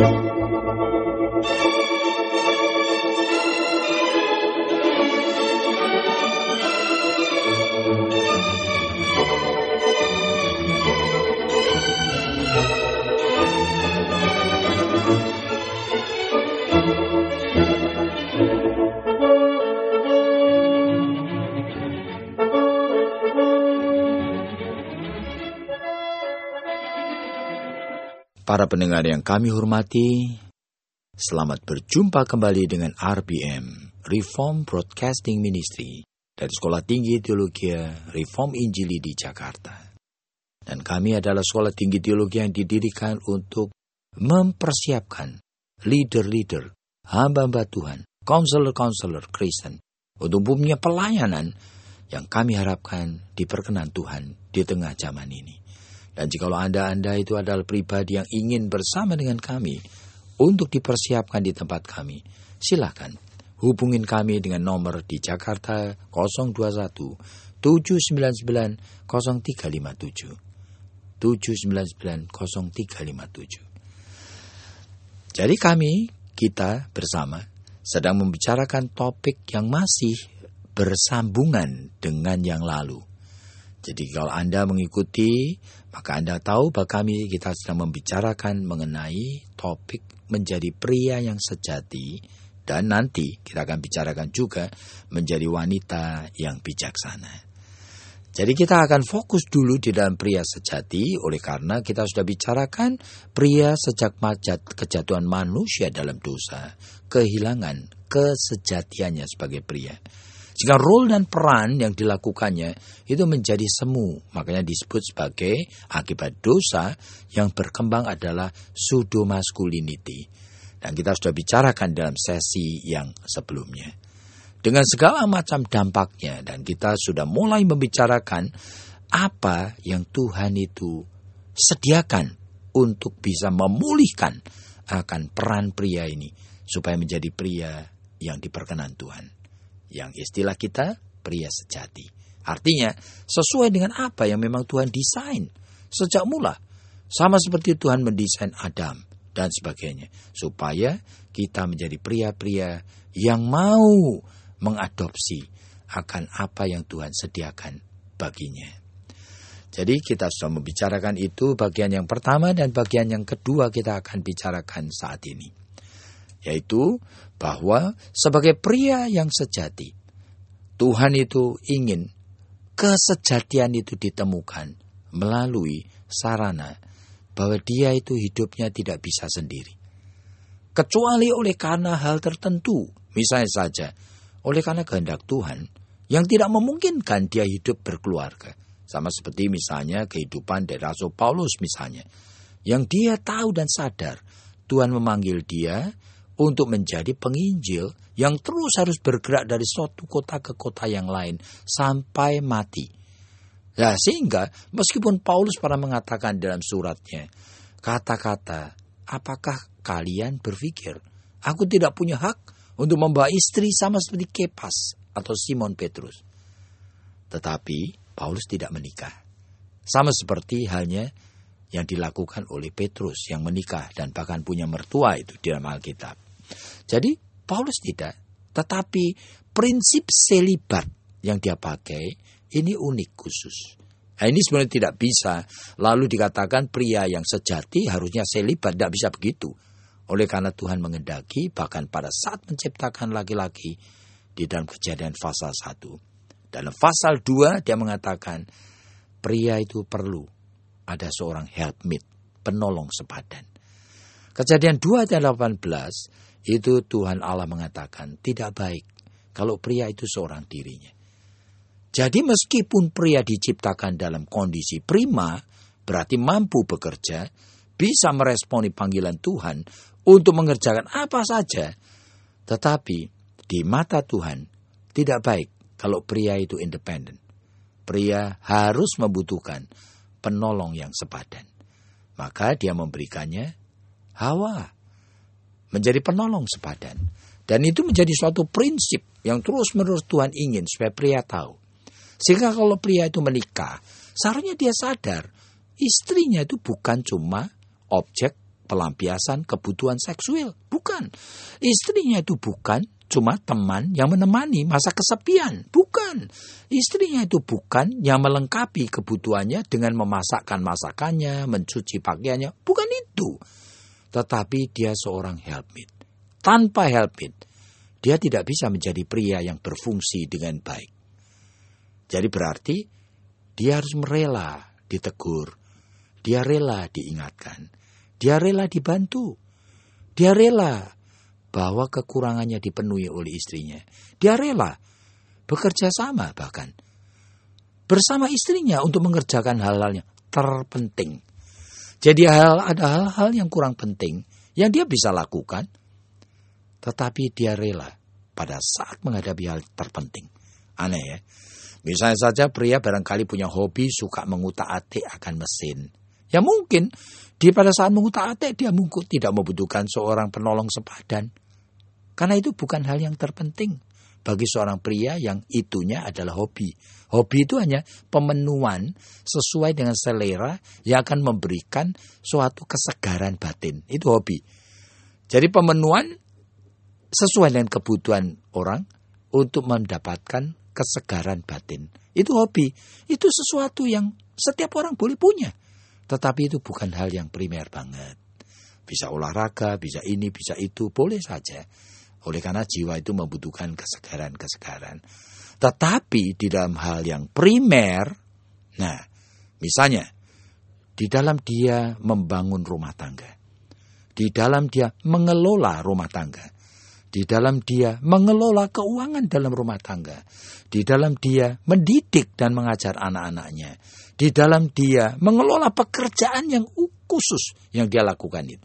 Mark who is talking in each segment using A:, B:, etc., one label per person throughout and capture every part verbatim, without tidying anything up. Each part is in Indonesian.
A: Para pendengar yang kami hormati, selamat berjumpa kembali dengan R B M, Reform Broadcasting Ministry, dari Sekolah Tinggi Teologi Reform Injili di Jakarta. Dan kami adalah Sekolah Tinggi Teologi yang didirikan untuk mempersiapkan leader-leader, hamba-hamba Tuhan, counselor-counselor Kristen, untuk punya pelayanan yang kami harapkan diperkenan Tuhan di tengah zaman ini. Dan jikalau Anda-Anda itu adalah pribadi yang ingin bersama dengan kami untuk dipersiapkan di tempat kami, silakan hubungin kami dengan nomor di Jakarta nol dua satu tujuh sembilan sembilan nol tiga lima tujuh tujuh sembilan sembilan nol tiga lima tujuh. Jadi kami, kita bersama sedang membicarakan topik yang masih bersambungan dengan yang lalu. Jadi kalau Anda mengikuti, maka Anda tahu bahwa kami kita sedang membicarakan mengenai topik menjadi pria yang sejati, dan nanti kita akan bicarakan juga menjadi wanita yang bijaksana. Jadi kita akan fokus dulu di dalam pria sejati, oleh karena kita sudah bicarakan pria sejak majat kejatuhan manusia dalam dosa, kehilangan kesejatiannya sebagai pria. Jika role dan peran yang dilakukannya itu menjadi semu, makanya disebut sebagai akibat dosa yang berkembang adalah pseudo-masculinity. Dan kita sudah bicarakan dalam sesi yang sebelumnya. Dengan segala macam dampaknya, dan kita sudah mulai membicarakan apa yang Tuhan itu sediakan untuk bisa memulihkan akan peran pria ini, supaya menjadi pria yang diperkenan Tuhan. Yang istilah kita pria sejati. Artinya sesuai dengan apa yang memang Tuhan desain sejak mula. Sama seperti Tuhan mendesain Adam dan sebagainya. Supaya kita menjadi pria-pria yang mau mengadopsi akan apa yang Tuhan sediakan baginya. Jadi kita sudah membicarakan itu bagian yang pertama, dan bagian yang kedua kita akan bicarakan saat ini. Yaitu bahwa sebagai pria yang sejati, Tuhan itu ingin kesejatian itu ditemukan melalui sarana bahwa dia itu hidupnya tidak bisa sendiri. Kecuali oleh karena hal tertentu, misalnya saja, oleh karena kehendak Tuhan yang tidak memungkinkan dia hidup berkeluarga. Sama seperti misalnya kehidupan dari Rasul Paulus misalnya, yang dia tahu dan sadar Tuhan memanggil dia untuk menjadi penginjil yang terus harus bergerak dari suatu kota ke kota yang lain sampai mati. Nah, sehingga meskipun Paulus pernah mengatakan dalam suratnya, kata-kata, apakah kalian berpikir aku tidak punya hak untuk membawa istri sama seperti Kepas atau Simon Petrus? Tetapi Paulus tidak menikah. Sama seperti halnya yang dilakukan oleh Petrus yang menikah dan bahkan punya mertua itu di dalam Alkitab. Jadi Paulus tidak, tetapi prinsip selibat yang dia pakai ini unik khusus. Nah, ini sebenarnya tidak bisa lalu dikatakan pria yang sejati harusnya selibat, tidak bisa begitu. Oleh karena Tuhan mengendaki bahkan pada saat menciptakan laki-laki di dalam Kejadian pasal satu. Dalam pasal dua dia mengatakan pria itu perlu ada seorang helpmate, penolong sepadan. Kejadian dua ayat delapan belas itu Tuhan Allah mengatakan tidak baik kalau pria itu seorang dirinya. Jadi meskipun pria diciptakan dalam kondisi prima, berarti mampu bekerja, bisa meresponi panggilan Tuhan untuk mengerjakan apa saja, tetapi di mata Tuhan tidak baik kalau pria itu independen. Pria harus membutuhkan penolong yang sepadan. Maka dia memberikannya Hawa menjadi penolong sepadan. Dan itu menjadi suatu prinsip yang terus-menerus Tuhan ingin supaya pria tahu. Sehingga kalau pria itu menikah, seharusnya dia sadar istrinya itu bukan cuma objek pelampiasan kebutuhan seksual. Bukan. Istrinya itu bukan cuma teman yang menemani masa kesepian. Bukan. Istrinya itu bukan yang melengkapi kebutuhannya dengan memasakkan masakannya, mencuci pakaiannya. Bukan itu. Tetapi dia seorang helpmate. Tanpa helpmate, dia tidak bisa menjadi pria yang berfungsi dengan baik. Jadi berarti dia harus rela ditegur. Dia rela diingatkan. Dia rela dibantu. Dia rela bahwa kekurangannya dipenuhi oleh istrinya. Dia rela bekerja sama bahkan bersama istrinya untuk mengerjakan hal-hal yang terpenting. Jadi hal, ada hal-hal yang kurang penting yang dia bisa lakukan, tetapi dia rela pada saat menghadapi hal terpenting. Aneh ya. Misalnya saja pria barangkali punya hobi suka mengutak-atik akan mesin. Ya mungkin di pada saat mengutak-atik dia mungkin tidak membutuhkan seorang penolong sepadan. Karena itu bukan hal yang terpenting bagi seorang pria yang itunya adalah hobi. Hobi itu hanya pemenuhan sesuai dengan selera yang akan memberikan suatu kesegaran batin. Itu hobi. Jadi pemenuhan sesuai dengan kebutuhan orang untuk mendapatkan kesegaran batin. Itu hobi. Itu sesuatu yang setiap orang boleh punya. Tetapi itu bukan hal yang primer banget. Bisa olahraga, bisa ini, bisa itu, boleh saja. Oleh karena jiwa itu membutuhkan kesegaran-kesegaran. Tetapi di dalam hal yang primer, nah misalnya di dalam dia membangun rumah tangga, di dalam dia mengelola rumah tangga, di dalam dia mengelola keuangan dalam rumah tangga, di dalam dia mendidik dan mengajar anak-anaknya, di dalam dia mengelola pekerjaan yang khusus yang dia lakukan itu.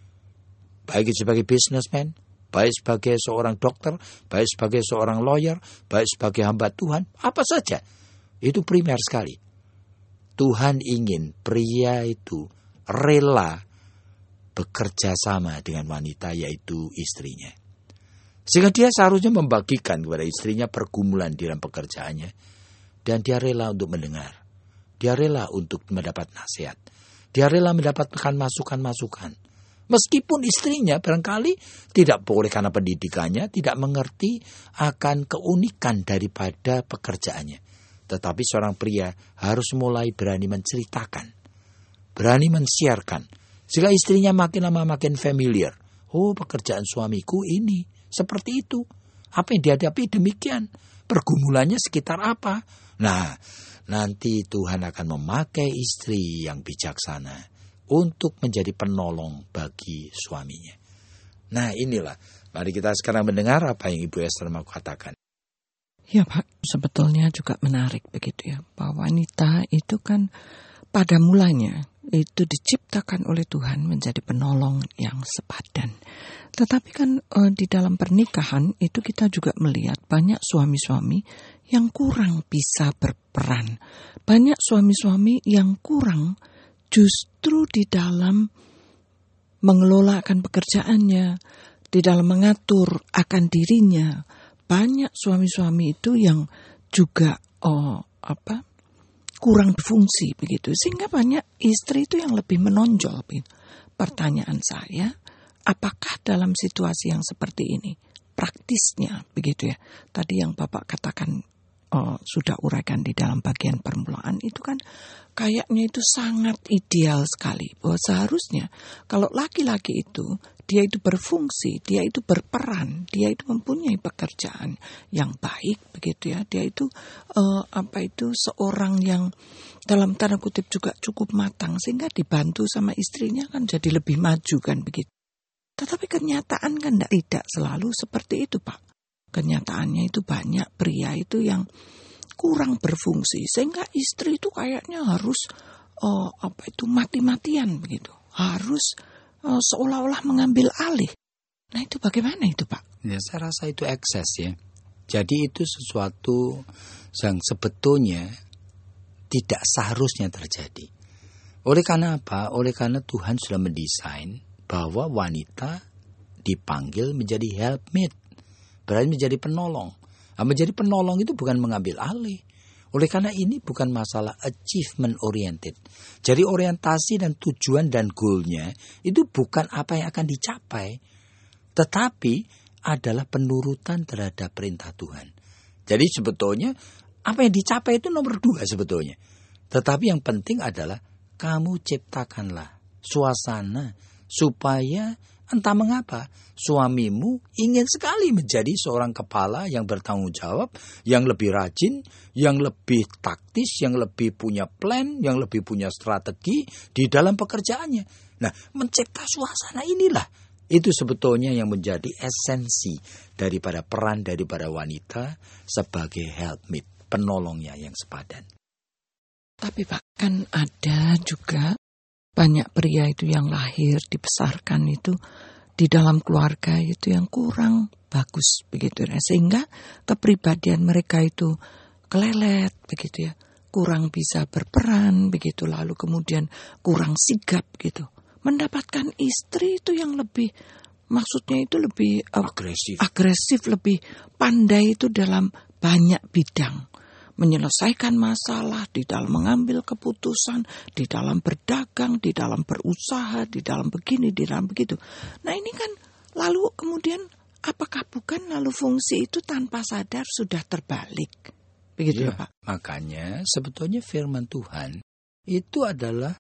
A: Baik sebagai businessman, baik sebagai seorang dokter, baik sebagai seorang lawyer, baik sebagai hamba Tuhan, apa saja. Itu primer sekali. Tuhan ingin pria itu rela bekerja sama dengan wanita, yaitu istrinya. Sehingga dia seharusnya membagikan kepada istrinya pergumulan di dalam pekerjaannya. Dan dia rela untuk mendengar. Dia rela untuk mendapat nasihat. Dia rela mendapatkan masukan-masukan. Meskipun istrinya barangkali tidak boleh karena pendidikannya, tidak mengerti akan keunikan daripada pekerjaannya. Tetapi seorang pria harus mulai berani menceritakan, berani men-sharekan. Sehingga istrinya makin lama makin familiar. Oh, pekerjaan suamiku ini, seperti itu. Apa yang dihadapi demikian. Pergumulannya sekitar apa. Nah, nanti Tuhan akan memakai istri yang bijaksana untuk menjadi penolong bagi suaminya. Nah inilah, mari kita sekarang mendengar apa yang Ibu Esther mau katakan.
B: Ya Pak, sebetulnya juga menarik begitu ya, bahwa wanita itu kan pada mulanya itu diciptakan oleh Tuhan menjadi penolong yang sepadan. Tetapi kan eh, di dalam pernikahan itu kita juga melihat banyak suami-suami yang kurang bisa berperan. Banyak suami-suami yang kurang justru di dalam mengelola akan pekerjaannya, di dalam mengatur akan dirinya. Banyak suami-suami itu yang juga oh, apa kurang berfungsi begitu. Sehingga banyak istri itu yang lebih menonjol. Begitu. Pertanyaan saya, apakah dalam situasi yang seperti ini praktisnya begitu ya? Tadi yang Bapak katakan oh, sudah uraikan di dalam bagian permulaan itu kan kayaknya itu sangat ideal sekali. Bahwa seharusnya kalau laki-laki itu dia itu berfungsi, dia itu berperan, dia itu mempunyai pekerjaan yang baik begitu ya. Dia itu uh, apa itu seorang yang dalam tanda kutip juga cukup matang sehingga dibantu sama istrinya kan jadi lebih maju kan begitu. Tetapi kenyataan kan tidak selalu seperti itu Pak. Kenyataannya itu banyak pria itu yang kurang berfungsi sehingga istri itu kayaknya harus uh, apa itu mati-matian begitu, harus uh, seolah-olah mengambil alih. Nah itu bagaimana itu Pak?
A: Ya saya rasa itu ekses ya. Jadi itu sesuatu yang sebetulnya tidak seharusnya terjadi. Oleh karena apa? Oleh karena Tuhan sudah mendesain bahwa wanita dipanggil menjadi helpmate, berarti menjadi penolong. Nah, menjadi penolong itu bukan mengambil alih. Oleh karena ini bukan masalah achievement oriented. Jadi orientasi dan tujuan dan goalnya itu bukan apa yang akan dicapai, tetapi adalah penurutan terhadap perintah Tuhan. Jadi sebetulnya apa yang dicapai itu nomor dua sebetulnya. Tetapi yang penting adalah kamu ciptakanlah suasana supaya entah mengapa suamimu ingin sekali menjadi seorang kepala yang bertanggung jawab, yang lebih rajin, yang lebih taktis, yang lebih punya plan, yang lebih punya strategi di dalam pekerjaannya. Nah, mencipta suasana inilah itu sebetulnya yang menjadi esensi daripada peran daripada wanita sebagai helpmate, penolongnya yang sepadan.
B: Tapi Pak, kan ada juga banyak pria itu yang lahir, dibesarkan itu di dalam keluarga itu yang kurang bagus begitu ya. Sehingga kepribadian mereka itu kelelet begitu ya. Kurang bisa berperan begitu, lalu kemudian kurang sigap gitu. Mendapatkan istri itu yang lebih, maksudnya itu lebih uh,
A: agresif.
B: agresif, lebih pandai itu dalam banyak bidang. Menyelesaikan masalah, di dalam mengambil keputusan, di dalam berdagang, di dalam berusaha, di dalam begini, di dalam begitu. Nah ini kan lalu kemudian apakah bukan lalu fungsi itu tanpa sadar sudah terbalik? Begitu ya, ya Pak?
A: Makanya sebetulnya firman Tuhan itu adalah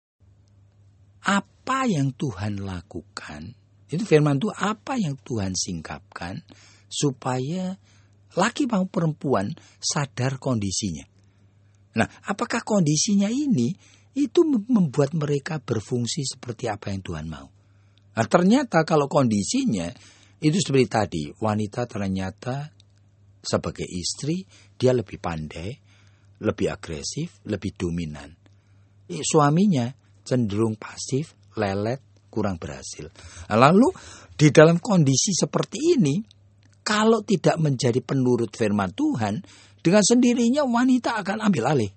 A: apa yang Tuhan lakukan. Itu firman Tuhan apa yang Tuhan singkapkan supaya laki maupun perempuan sadar kondisinya. Nah, apakah kondisinya ini itu membuat mereka berfungsi seperti apa yang Tuhan mau? Nah, ternyata kalau kondisinya itu seperti tadi, wanita ternyata sebagai istri dia lebih pandai, lebih agresif, lebih dominan. Eh, suaminya cenderung pasif, lelet, kurang berhasil. Nah, lalu di dalam kondisi seperti ini, kalau tidak menjadi penurut firman Tuhan, dengan sendirinya wanita akan ambil alih.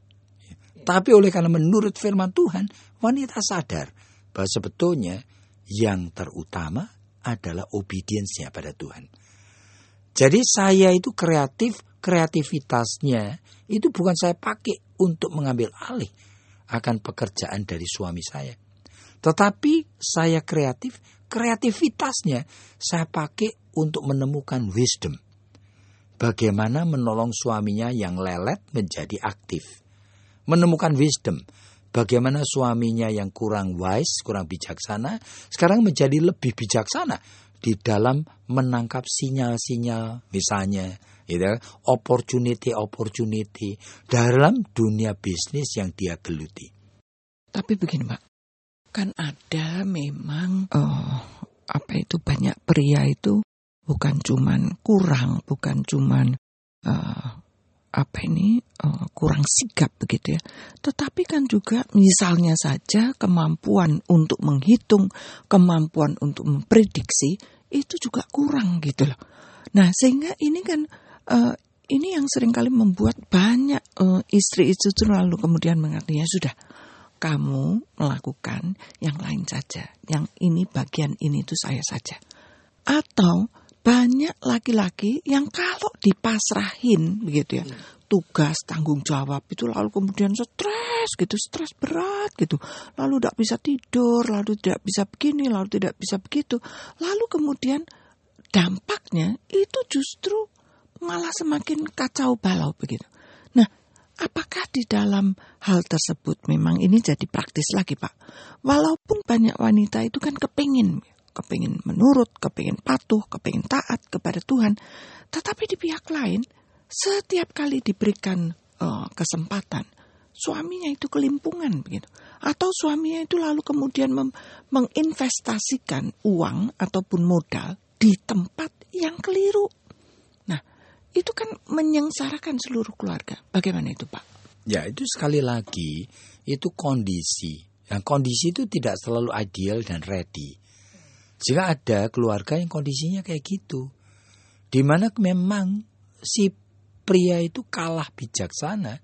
A: Tapi oleh karena menurut firman Tuhan, wanita sadar bahwa sebetulnya yang terutama adalah obedience-nya pada Tuhan. Jadi saya itu kreatif, kreativitasnya itu bukan saya pakai untuk mengambil alih akan pekerjaan dari suami saya. Tetapi saya kreatif, kreativitasnya saya pakai untuk menemukan wisdom. Bagaimana menolong suaminya yang lelet menjadi aktif. Menemukan wisdom. Bagaimana suaminya yang kurang wise, kurang bijaksana, sekarang menjadi lebih bijaksana di dalam menangkap sinyal-sinyal, misalnya, gitu, opportunity-opportunity dalam dunia bisnis yang dia geluti.
B: Tapi begini Pak, kan ada memang oh, apa itu banyak pria itu bukan cuman kurang, bukan cuman uh, apa ini uh, kurang sigap begitu ya. Tetapi kan juga misalnya saja kemampuan untuk menghitung, kemampuan untuk memprediksi itu juga kurang gitu loh. Nah sehingga ini kan uh, ini yang seringkali membuat banyak uh, istri itu lalu kemudian mengatakan ya sudah, kamu melakukan yang lain saja, yang ini bagian ini itu saya saja. Atau banyak laki-laki yang kalau dipasrahin begitu ya, tugas tanggung jawab itu lalu kemudian stres gitu, stres berat gitu, lalu tidak bisa tidur, lalu tidak bisa begini, lalu tidak bisa begitu, lalu kemudian dampaknya itu justru malah semakin kacau balau begitu. Nah, apakah di dalam hal tersebut memang ini jadi praktis lagi Pak? Walaupun banyak wanita itu kan kepingin kepingin menurut, kepingin patuh, kepingin taat kepada Tuhan. Tetapi di pihak lain, setiap kali diberikan uh, kesempatan, suaminya itu kelimpungan begitu. Atau suaminya itu lalu kemudian mem- menginvestasikan uang ataupun modal di tempat yang keliru. Nah, itu kan menyengsarakan seluruh keluarga. Bagaimana itu Pak?
A: Ya, itu sekali lagi, itu kondisi. Yang kondisi itu tidak selalu ideal dan ready. Jika ada keluarga yang kondisinya kayak gitu, di mana memang si pria itu kalah bijaksana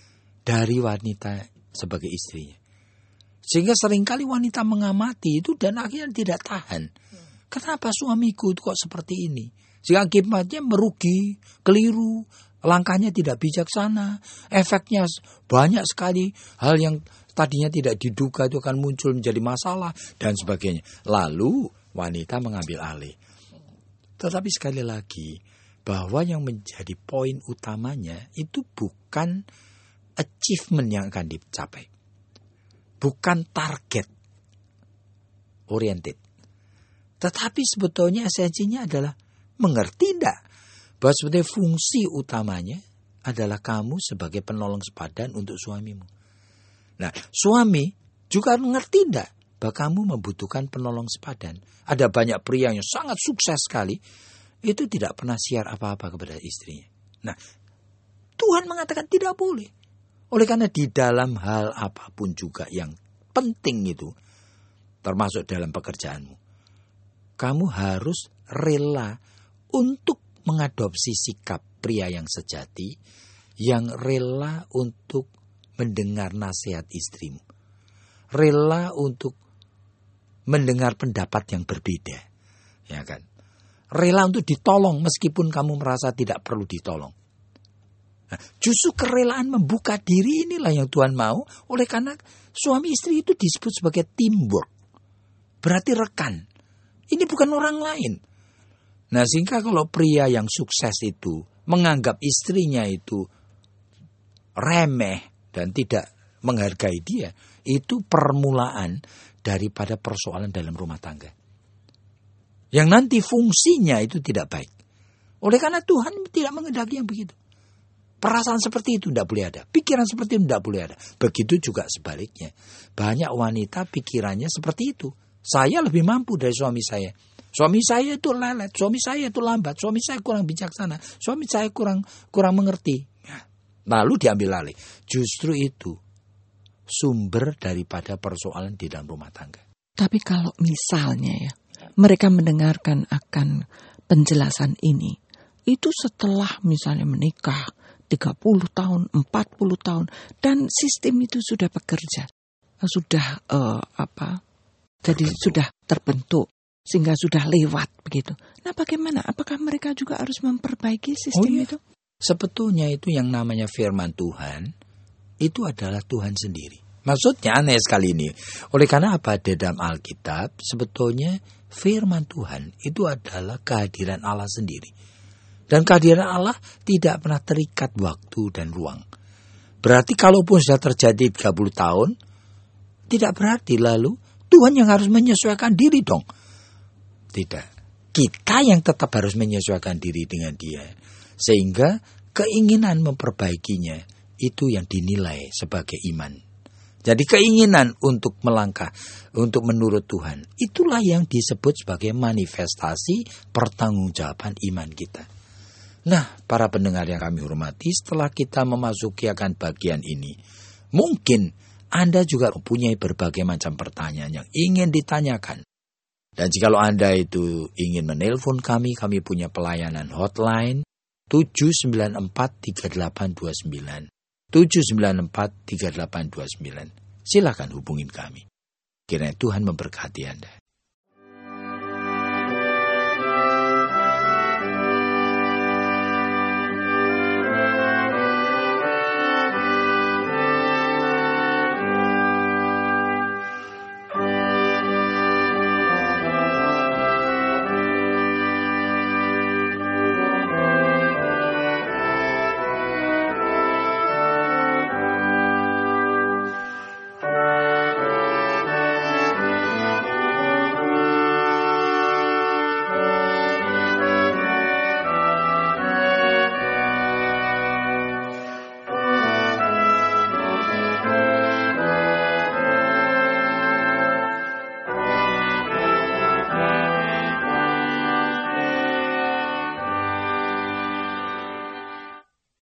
A: dari wanita sebagai istrinya. Sehingga seringkali wanita mengamati itu dan akhirnya tidak tahan. Kenapa suamiku itu kok seperti ini? Sehingga akibatnya merugi, keliru, Langkahnya tidak bijaksana, efeknya banyak sekali. Hal yang tadinya tidak diduga itu akan muncul menjadi masalah dan sebagainya. Lalu wanita mengambil alih. Tetapi sekali lagi, bahwa yang menjadi poin utamanya itu bukan achievement yang akan dicapai. Bukan target oriented. Tetapi sebetulnya esensinya adalah mengerti tidak bahwa sebetulnya fungsi utamanya adalah kamu sebagai penolong sepadan untuk suamimu. Nah, suami juga mengerti tidak bahwa kamu membutuhkan penolong sepadan. Ada banyak pria yang sangat sukses sekali, itu tidak pernah siar apa-apa kepada istrinya. Nah, Tuhan mengatakan tidak boleh. Oleh karena di dalam hal apapun juga yang penting itu, termasuk dalam pekerjaanmu, kamu harus rela untuk mengadopsi sikap pria yang sejati, yang rela untuk mendengar nasihat istrimu, rela untuk mendengar pendapat yang berbeda, ya kan? Rela untuk ditolong meskipun kamu merasa tidak perlu ditolong. Nah, justru kerelaan membuka diri inilah yang Tuhan mau. Oleh karena suami istri itu disebut sebagai teamwork, berarti rekan. Ini bukan orang lain. Nah, sehingga kalau pria yang sukses itu menganggap istrinya itu remeh dan tidak menghargai dia, itu permulaan daripada persoalan dalam rumah tangga. Yang nanti fungsinya itu tidak baik. Oleh karena Tuhan tidak menghendaki yang begitu. Perasaan seperti itu tidak boleh ada. Pikiran seperti itu tidak boleh ada. Begitu juga sebaliknya. Banyak wanita pikirannya seperti itu. Saya lebih mampu dari suami saya. Suami saya itu lelet, suami saya itu lambat, suami saya kurang bijaksana, suami saya kurang kurang mengerti. Lalu diambil alih. Justru itu sumber daripada persoalan di dalam rumah tangga.
B: Tapi kalau misalnya ya, mereka mendengarkan akan penjelasan ini, itu setelah misalnya menikah tiga puluh tahun, empat puluh tahun, dan sistem itu sudah bekerja, sudah uh, apa? Jadi terbentuk. Sudah terbentuk. Sehingga sudah lewat begitu. Nah, bagaimana? Apakah mereka juga harus memperbaiki sistem oh, iya. itu?
A: Sebetulnya itu yang namanya firman Tuhan, itu adalah Tuhan sendiri. Maksudnya aneh sekali ini. Oleh karena apa? Di dalam Alkitab, sebetulnya firman Tuhan itu adalah kehadiran Allah sendiri. Dan kehadiran Allah tidak pernah terikat waktu dan ruang. Berarti kalaupun sudah terjadi tiga puluh tahun, tidak berarti lalu Tuhan yang harus menyesuaikan diri dong. Tidak. Kita yang tetap harus menyesuaikan diri dengan dia. Sehingga keinginan memperbaikinya itu yang dinilai sebagai iman. Jadi keinginan untuk melangkah, untuk menurut Tuhan, itulah yang disebut sebagai manifestasi pertanggungjawaban iman kita. Nah, para pendengar yang kami hormati, setelah kita memasuki akan bagian ini, mungkin Anda juga mempunyai berbagai macam pertanyaan yang ingin ditanyakan. Dan jika Anda itu ingin menelpon kami, kami punya pelayanan hotline tujuh sembilan empat tiga delapan dua sembilan. tujuh sembilan empat tiga delapan dua sembilan. Silakan hubungin kami. Kiranya Tuhan memberkati Anda.